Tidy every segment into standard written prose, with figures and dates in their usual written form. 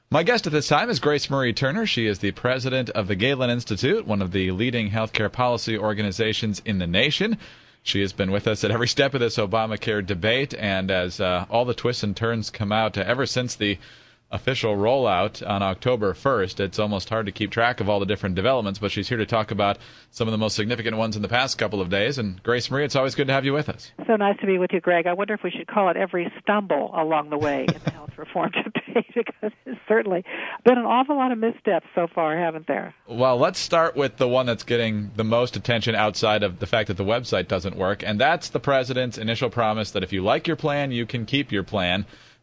My guest at this time is Grace Marie Turner. She is the president of the Galen Institute, one of the leading healthcare policy organizations in the nation. She has been with us at every step of this Obamacare debate, and as all the twists and turns come out ever since the official rollout on October 1st, it's almost hard to keep track of all the different developments, but she's here to talk about some of the most significant ones in the past couple of days. And Grace Marie, it's always good to have you with us. So nice to be with you, Greg. I wonder if we should call it every stumble along the way in the health reform debate, because it's certainly been an awful lot of missteps so far, haven't there? Well, let's start with the one that's getting the most attention outside of the fact that the website doesn't work, and that's the president's initial promise that if you like your plan, you can keep your plan.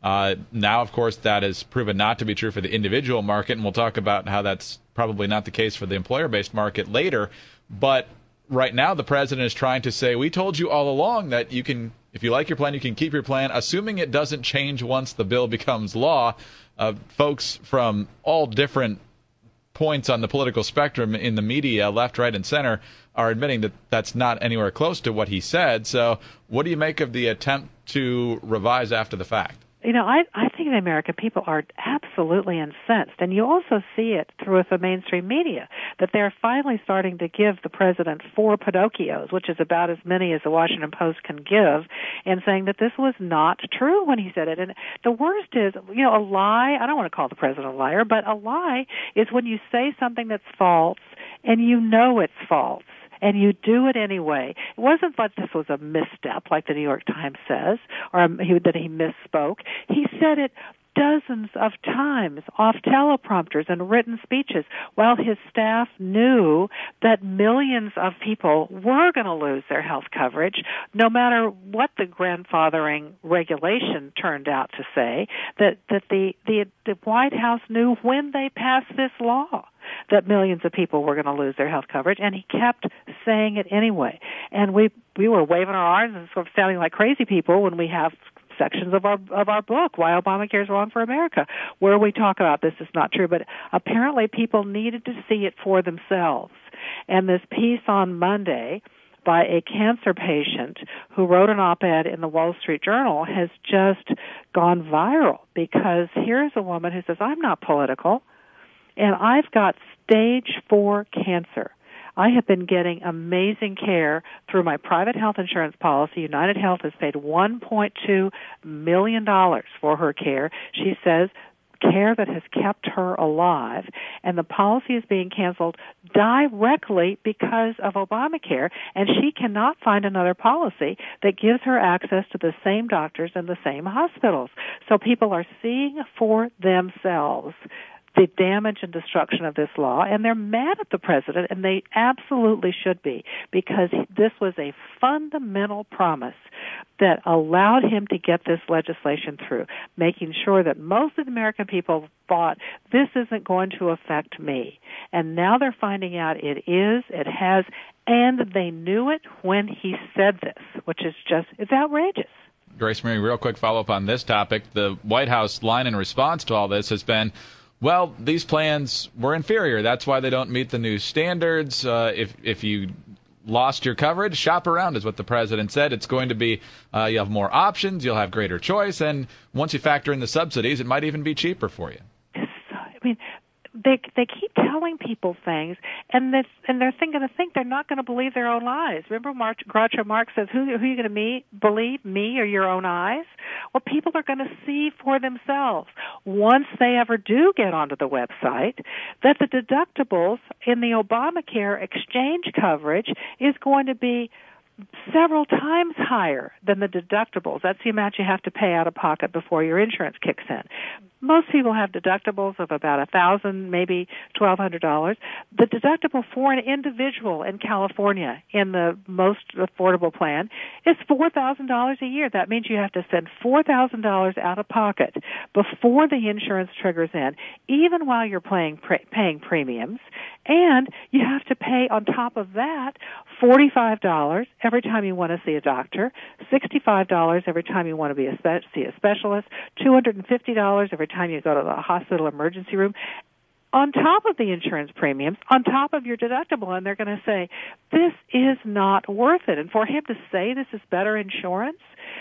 Now, of course, that is proven not to be true for the individual market, and we'll talk about how that's probably not the case for the employer-based market later. But right now, the president is trying to say, we told you all along that you can, if you like your plan, you can keep your plan, assuming it doesn't change once the bill becomes law. Folks from all different points on the political spectrum in the media, left, right, and center, are admitting that that's not anywhere close to what he said. So what do you make of the attempt to revise after the fact? You know, I think the American people are absolutely incensed, and you also see it through the mainstream media, that they're finally starting to give the president 4 Pinocchios, which is about as many as the Washington Post can give, and saying that this was not true when he said it. And the worst is, you know, a lie, I don't want to call the president a liar, but a lie is when you say something that's false and you know it's false, and you do it anyway. It wasn't that this was a misstep, like the New York Times says, or that he misspoke. He said it dozens of times off teleprompters and written speeches while his staff knew that millions of people were going to lose their health coverage, no matter what the grandfathering regulation turned out to say, that the White House knew when they passed this law that millions of people were going to lose their health coverage, and he kept saying it anyway. And we were waving our arms and sort of sounding like crazy people when we have sections of our book, Why Obamacare is Wrong for America, where we talk about this is not true. But apparently people needed to see it for themselves. And this piece on Monday by a cancer patient who wrote an op-ed in the Wall Street Journal has just gone viral, because here's a woman who says, I'm not political, and I've got stage 4 cancer. I have been getting amazing care through my private health insurance policy. United Health has paid $1.2 million for her care. She says care that has kept her alive, and the policy is being canceled directly because of Obamacare, and she cannot find another policy that gives her access to the same doctors and the same hospitals. So people are seeing for themselves the damage and destruction of this law, and they're mad at the president, and they absolutely should be, because this was a fundamental promise that allowed him to get this legislation through, making sure that most of the American people thought, this isn't going to affect me. And now they're finding out it is, it has, and they knew it when he said this, which is just, it's outrageous. Grace Marie, real quick follow-up on this topic. The White House line in response to all this has been, well, these plans were inferior. That's why they don't meet the new standards. If you lost your coverage, shop around is what the president said. It's going to be, you'll have more options, you'll have greater choice, and once you factor in the subsidies, it might even be cheaper for you. I mean, they keep telling people things, and they're going to think they're not going to believe their own eyes. Remember, Groucho Marx says, who are you going to believe, me or your own eyes? Well, people are going to see for themselves, once they ever do get onto the website, that the deductibles in the Obamacare exchange coverage is going to be several times higher than the deductibles. That's the amount you have to pay out of pocket before your insurance kicks in. Most people have deductibles of about $1,000, maybe $1,200. The deductible for an individual in California in the most affordable plan is $4,000 a year. That means you have to send $4,000 out of pocket before the insurance triggers in, even while you're paying premiums. And you have to pay on top of that $45 every time you want to see a doctor, $65 every time you want to see a specialist, $250 every time you go to the hospital emergency room, on top of the insurance premiums, on top of your deductible. And they're going to say, this is not worth it. And for him to say this is better insurance,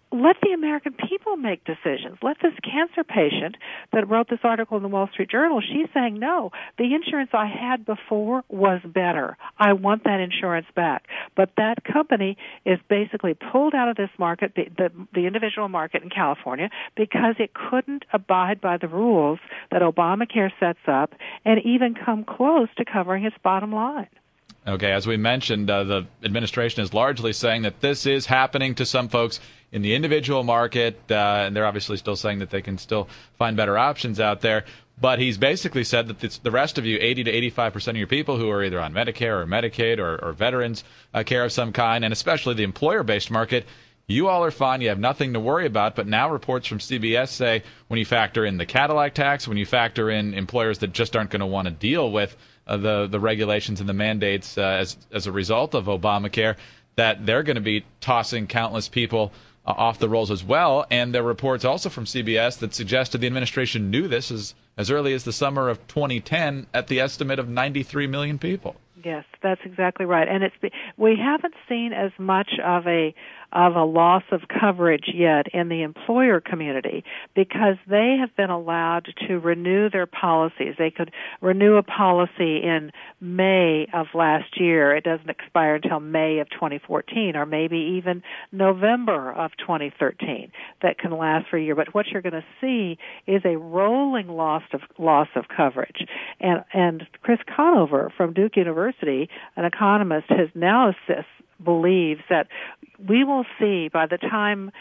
let the American people make decisions. Let this cancer patient that wrote this article in the Wall Street Journal, she's saying, no, the insurance I had before was better. I want that insurance back. But that company is basically pulled out of this market, the individual market in California, because it couldn't abide by the rules that Obamacare sets up and even come close to covering its bottom line. Okay, as we mentioned, the administration is largely saying that this is happening to some folks in the individual market, and they're obviously still saying that they can still find better options out there. But he's basically said that the rest of you, 80 to 85% of your people who are either on Medicare or Medicaid or veterans care of some kind, and especially the employer-based market, you all are fine. You have nothing to worry about. But now reports from CBS say when you factor in the Cadillac tax, when you factor in employers that just aren't going to want to deal with the regulations and the mandates as a result of Obamacare, that they're going to be tossing countless people off the rolls as well. And there are reports also from CBS that suggested the administration knew this as early as the summer of 2010 at the estimate of 93 million people. Yes, that's exactly right. And we haven't seen as much of a loss of coverage yet in the employer community because they have been allowed to renew their policies. They could renew a policy in May of last year. It doesn't expire until May of 2014 or maybe even November of 2013 that can last for a year. But what you're going to see is a rolling loss of coverage. And Chris Conover from Duke University, an economist, has now believes that we will see by the time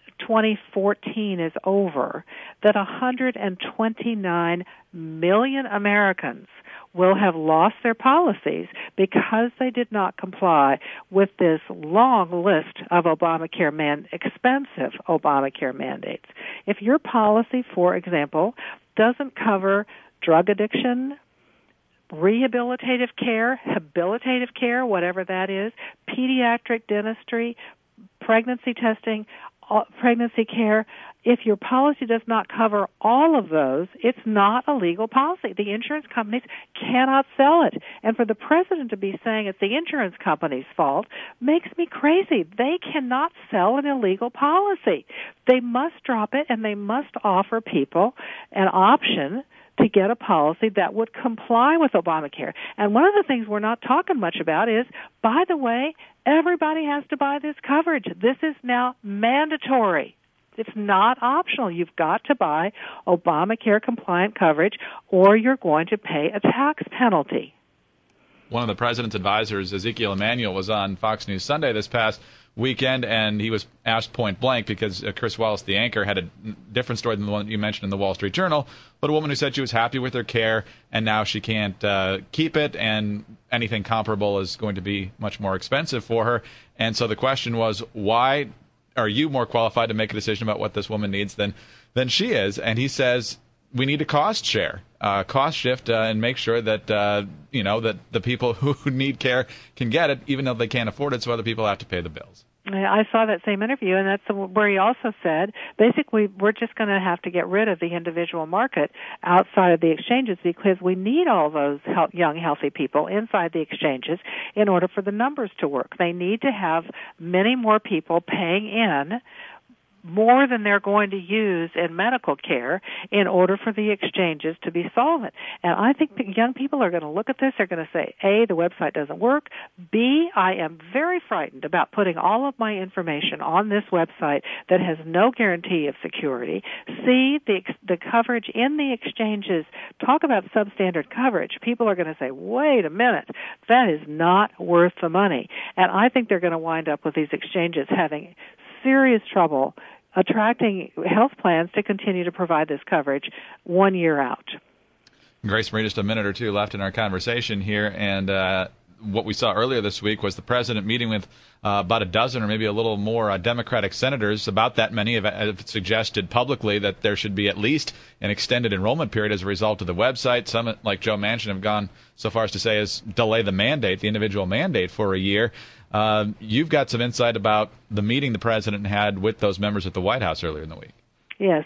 2014 is over that 129 million Americans will have lost their policies because they did not comply with this long list of expensive Obamacare mandates. If your policy, for example, doesn't cover drug addiction, rehabilitative care, habilitative care, whatever that is, pediatric dentistry, pregnancy testing, pregnancy care, if your policy does not cover all of those, it's not a legal policy. The insurance companies cannot sell it. And for the president to be saying it's the insurance company's fault makes me crazy. They cannot sell an illegal policy. They must drop it, and they must offer people an option to get a policy that would comply with Obamacare. And one of the things we're not talking much about is, by the way, everybody has to buy this coverage. This is now mandatory. It's not optional. You've got to buy Obamacare-compliant coverage, or you're going to pay a tax penalty. One of the president's advisors, Ezekiel Emanuel, was on Fox News Sunday this past weekend, and he was asked point blank because Chris Wallace, the anchor, had a different story than the one that you mentioned in the Wall Street Journal, but a woman who said she was happy with her care, and now she can't keep it, and anything comparable is going to be much more expensive for her. And so the question was, why are you more qualified to make a decision about what this woman needs than she is? And he says, we need a cost share, cost shift, and make sure that that the people who need care can get it, even though they can't afford it, so other people have to pay the bills. I saw that same interview, and that's where he also said, basically, we're just going to have to get rid of the individual market outside of the exchanges because we need all those young, healthy people inside the exchanges in order for the numbers to work. They need to have many more people paying in more than they're going to use in medical care in order for the exchanges to be solvent. And I think that young people are going to look at this, they're going to say, A, the website doesn't work, B, I am very frightened about putting all of my information on this website that has no guarantee of security, C, the coverage in the exchanges, talk about substandard coverage, people are going to say, wait a minute, that is not worth the money. And I think they're going to wind up with these exchanges having serious trouble attracting health plans to continue to provide this coverage 1 year out. Grace Marie, just a minute or two left in our conversation here, and what we saw earlier this week was the president meeting with about a dozen or maybe a little more Democratic senators. About that many have suggested publicly that there should be at least an extended enrollment period as a result of the website. Some, like Joe Manchin, have gone so far as to say is delay the mandate, the individual mandate, for a year. You've got some insight about the meeting the president had with those members at the White House earlier in the week. Yes,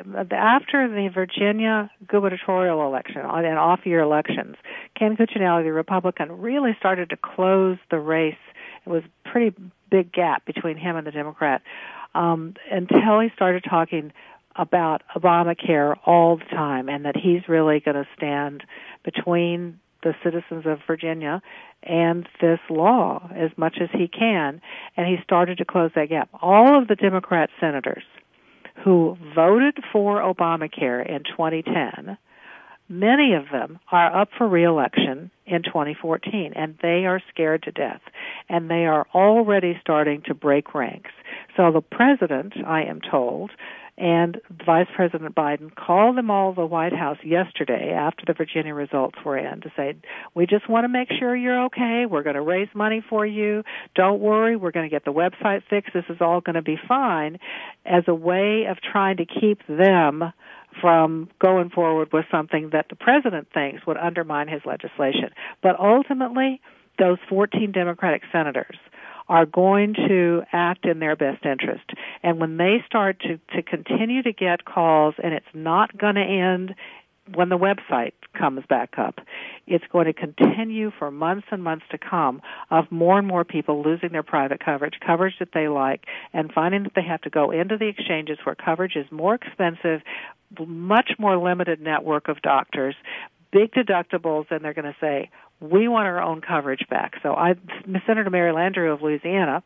after the Virginia gubernatorial election and off-year elections, Ken Cuccinelli, the Republican, really started to close the race. It was a pretty big gap between him and the Democrat. until he started talking about Obamacare all the time, and that he's really going to stand between the citizens of Virginia and this law as much as he can, and he started to close that gap. All of the Democrat senators who voted for Obamacare in 2010, many of them are up for re-election in 2014, and they are scared to death, and they are already starting to break ranks. So the president, I am told, and Vice President Biden called them all to the White House yesterday after the Virginia results were in to say, we just want to make sure you're okay. We're going to raise money for you. Don't worry. We're going to get the website fixed. This is all going to be fine, as a way of trying to keep them from going forward with something that the president thinks would undermine his legislation. But ultimately, those 14 Democratic senators are going to act in their best interest. And when they start to continue to get calls, and it's not going to end when the website comes back up, it's going to continue for months and months to come, of more and more people losing their private coverage that they like, and finding that they have to go into the exchanges where coverage is more expensive, much more limited network of doctors, big deductibles, and they're going to say, we want our own coverage back. So Senator Mary Landrieu of Louisiana,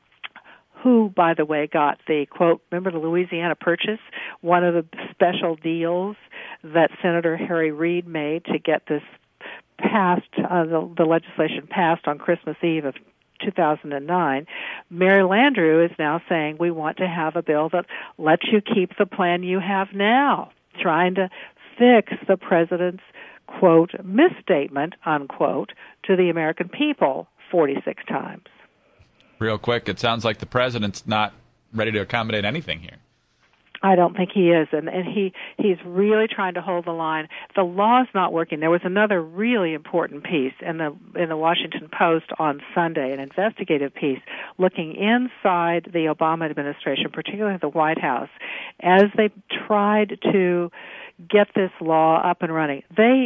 who, by the way, got the, quote, remember the Louisiana Purchase, one of the special deals that Senator Harry Reid made to get this passed, the legislation passed on Christmas Eve of 2009, Mary Landrieu is now saying we want to have a bill that lets you keep the plan you have now, trying to fix the president's, quote, misstatement, unquote, to the American people 46 times. Real quick, it sounds like the president's not ready to accommodate anything here. I don't think he is, and he's really trying to hold the line. The law's not working. There was another really important piece in the Washington Post on Sunday, an investigative piece looking inside the Obama administration, particularly the White House, as they tried to get this law up and running.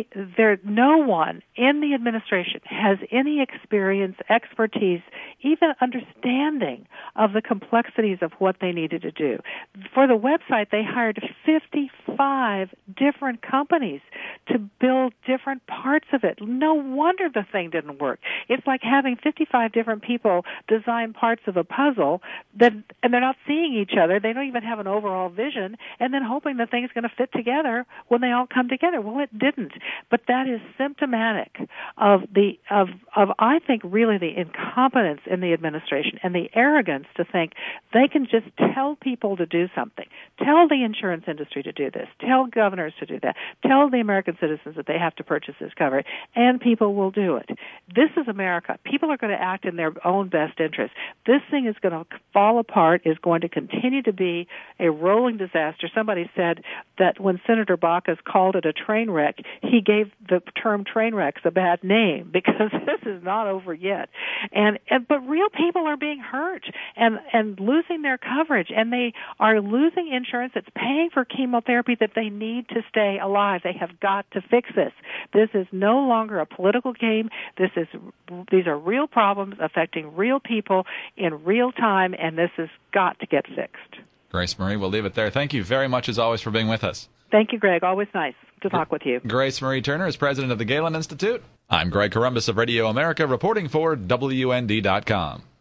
No one in the administration has any experience, expertise, even understanding of the complexities of what they needed to do. For the website, they hired 55 different companies to build different parts of it. No wonder the thing didn't work. It's like having 55 different people design parts of a puzzle and they're not seeing each other. They don't even have an overall vision, and then hoping the thing's going to fit together when they all come together. Well, it didn't. But that is symptomatic of I think really the incompetence in the administration and the arrogance to think they can just tell people to do something. Tell the insurance industry to do this. Tell governors to do that. Tell the American citizens that they have to purchase this cover, and people will do it. This is America. People are going to act in their own best interest. This thing is going to fall apart, is going to continue to be a rolling disaster. Somebody said that when Senator Baucus called it a train wreck, he gave the term train wrecks a bad name, because this is not over yet. But real people are being hurt and losing their coverage, and they are losing insurance that's paying for chemotherapy that they need to stay alive. They have got to fix this. This is no longer a political game. These are real problems affecting real people in real time, and this has got to get fixed. Grace Marie, we'll leave it there. Thank you very much, as always, for being with us. Thank you, Greg. Always nice to talk with you. Grace Marie Turner is president of the Galen Institute. I'm Greg Corombos of Radio America, reporting for WND.com.